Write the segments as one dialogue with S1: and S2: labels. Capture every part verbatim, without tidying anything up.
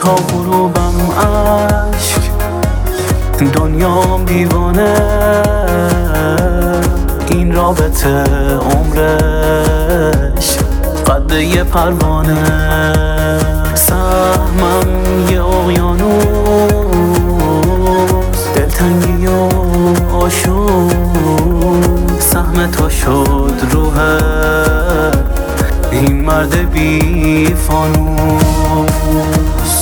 S1: تا غروبم عشق، دنیام دیوانه، این رابطه عمرش قد یه پروانه. سهمم یه اقیانوس، دلتنگی و آشوب، سهم تو شد روح این مرد بی فانوس.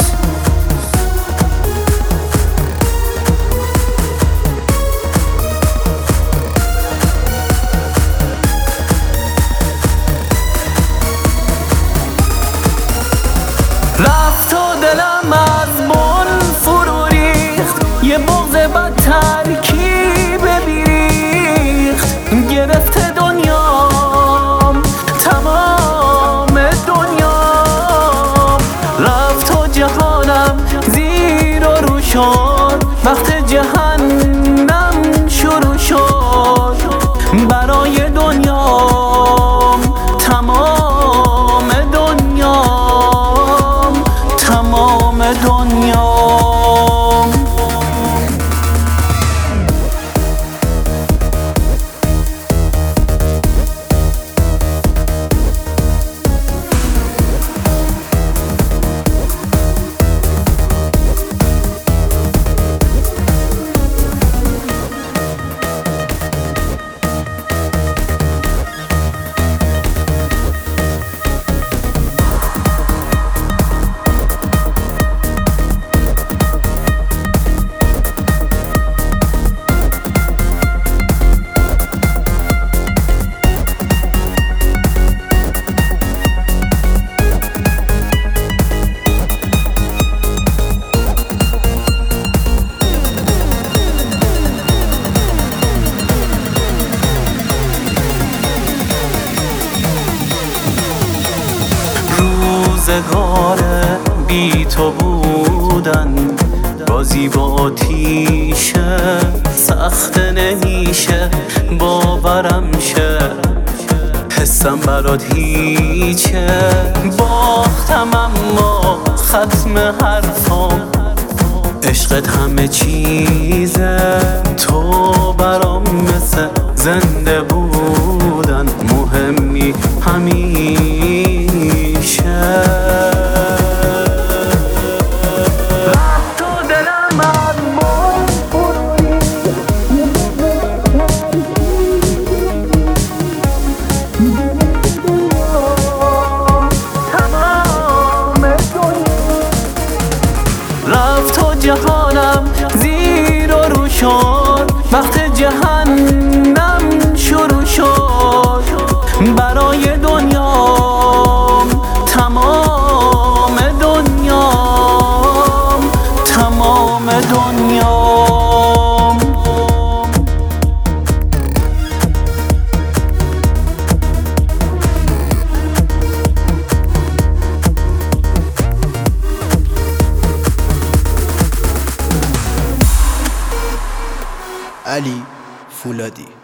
S1: رفت و دلم از بن فرو ریخت، یه بغض بد ترکیب بیریخت. گرفته دنیام، تمام دنیام، رفت و جهانم زیر و رو شد. وقت جهنم شروع شد برای دنیام، تمام دنیام، تمام دنیام. روزگار بی تو بودن بازی با آتیشه، سخت نمیشه باورم شه، حسم برات هیچه. باختم اما ختم حرفام، عشقت همه چیزه. تو برام مثل زنده بودن مهمی همیشه. رفت و دلم از بن فرو ریخت، تمام دنیا، رفت و جهانم زیر و رو شد. وقت جهنم شروع شد برای دنیام، تمام دنیام، تمام دنیام.
S2: علی فولادی.